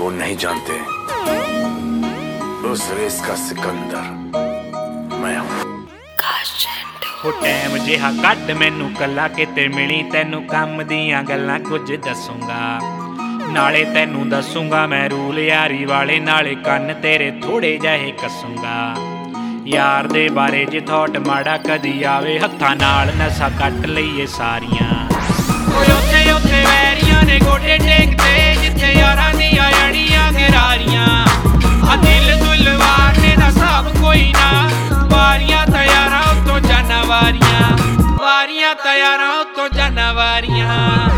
वो नहीं जानते उस रेस का सिकंदर मैं हूं। हो टैम जिहा कट मैनू कला किते मिली तैनू कम दियां गल्लां कुछ दसूंगा नाले तैनू दसूंगा मैं रूल यारी वाले नाले कन्न तेरे थोड़े जहे कसूंगा यार दे बारे जे थॉट माड़ा कदी आवे हत्थां नाल नसा कट लईए सारियां उत्थे उत्थे वैरियां ने गोडे टेकदे जिथे यारां दियां अड़ियां गरारियां आ दिल दुलवार ने दा सब कोई ना वारियां तैयारां उत्तों जानवारियां वारियां तैयारां उत्तों जानवारियां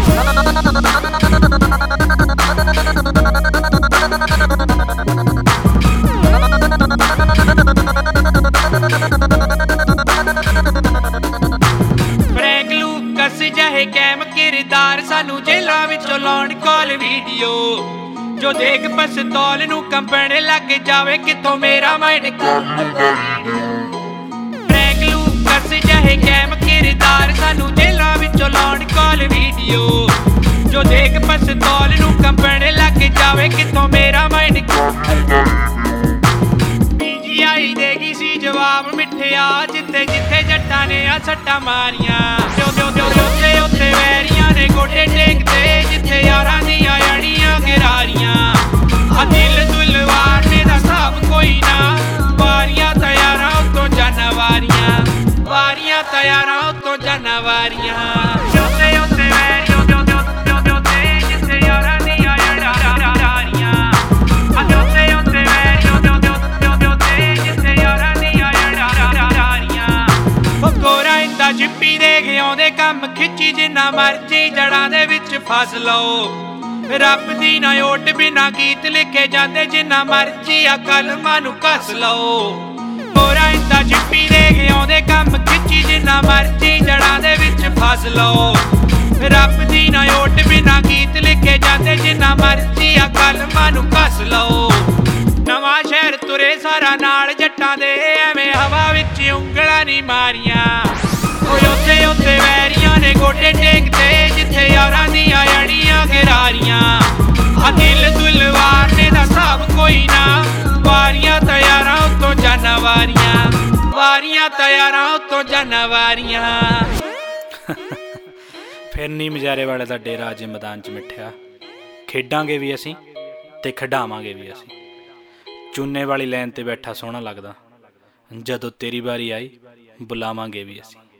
जहे कैम किरदार सानू जेलां विचों लाउण कॉल वीडियो जो देख पिस्तौल नू कंबण लग जावे किथों मेरा माइंड फ्रैंक लूकस जहे कैम किरदार सानू जेलां विचों लाउण कॉल वीडियो जो देख पिस्तौल नू कंबण लग जावे किथों मेरा माइंड पीजीआई देगी सी जवाब मिठिया जिथे जिथे जट्टां ने आ सट्टां मारियां उत्थे वैरियां ने गोडे टेकदे जिथे यारां दियां अड़ियां गरारियां आ दिल दुलवार ने दा सब कोई ना वारियां तैयारां उत्तों जानवारियां वारियां तैयारां उत्तों जानवारियां उत्थे उत्थे वैरियां जिथे यारां दियां अड़ियां उत्थे उत्थे वैरियां जिथे यारां दियां अड़ियां गोरा इंदा जिप्पी दे आउंदे कम खिच्ची जिन्ना मर्जी जड़ां दे विच फस लओ रब दी ना ओट बिना गीत लिखे जांदे जिन्ना मर्जी आ कलमां नू कस लओ गोरा इंदा जिप्पी दे आउंदे कम खिच्ची जिन्ना मर्जी जड़ां दे विच फस लओ रब दी ना ओट बिना गीत लिखे जांदे जिन्ना मर्जी आ कलमां नू कस लओ नवां शहर तुरे सारा नाल जट्टां दे एवें हवा विच उंगलां नी मारियां उत्थे उत्थे वैरियां ने गोडे टेकदे जिथे यारां दियां अड़ियां गरारियां आ दिल दुलवार ने दा सब कोई ना वारियां तैयारां उत्तों जानवारियां वारियां तैयारां उत्तों जानवारियां फिर नी मजारे वाले दा डेरा अज मैदान च मिठिया खेडांगे भी असीं ते खडावांगे भी असीं चूने वाली लाइन ते बैठा सोहना लगदा जदों तेरी बारी आई बुलावांगे भी असीं।